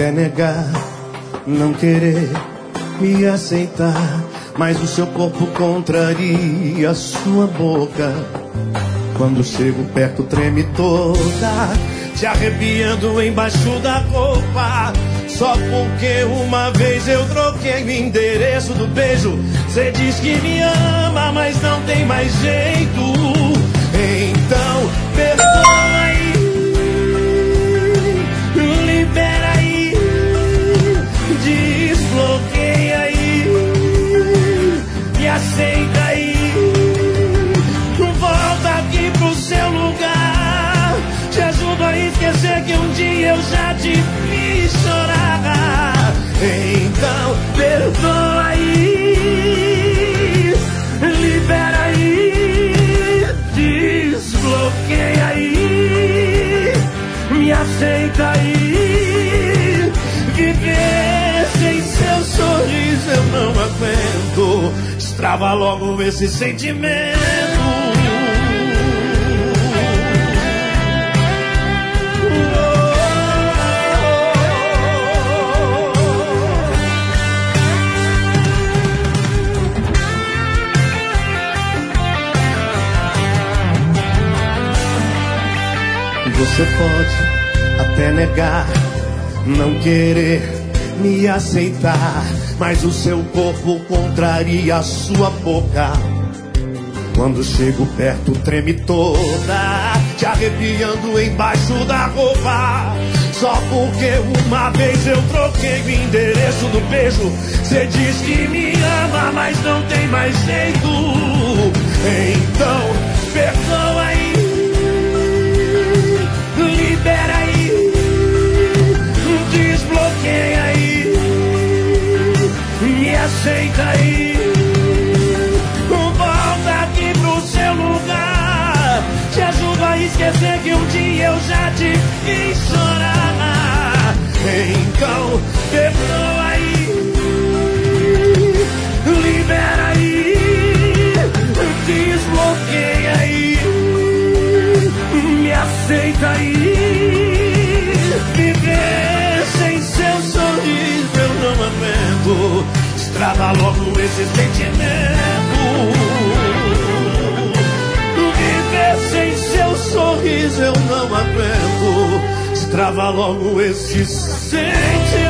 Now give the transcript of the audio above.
até negar, não querer me aceitar, mas o seu corpo contraria a sua boca. Quando chego perto treme toda, te arrepiando embaixo da roupa. Só porque uma vez eu troquei o endereço do beijo. Cê diz que me ama, mas não tem mais jeito. Então perdoa aí, libera aí, desbloqueia aí, me aceita aí. Volta aqui pro seu lugar, te ajudo a esquecer que um dia eu já te fiz chorar. Então perdoa aí, libera aí, desbloqueia aí, me aceita aí. Viver sem seu sorriso eu não aguento, destrava logo esse sentimento. Você pode até negar, não querer me aceitar, mas o seu corpo contraria a sua boca. Quando chego perto treme toda, te arrepiando embaixo da roupa. Só porque uma vez eu troquei o endereço do beijo. Cê diz que me ama, mas não tem mais jeito. Então perdoa aí, libera aí, desbloqueia aí, me aceita aí. Volta aqui pro seu lugar, te ajudo a esquecer que um dia eu já te fiz chorar. Então perdoa aí, libera aí, desbloqueia aí, me aceita aí. Viver sem seu sorriso eu não aguento, estrada logo esse sentimento. Viver sem seu sorriso eu não aguento, estrava logo esse sentimento.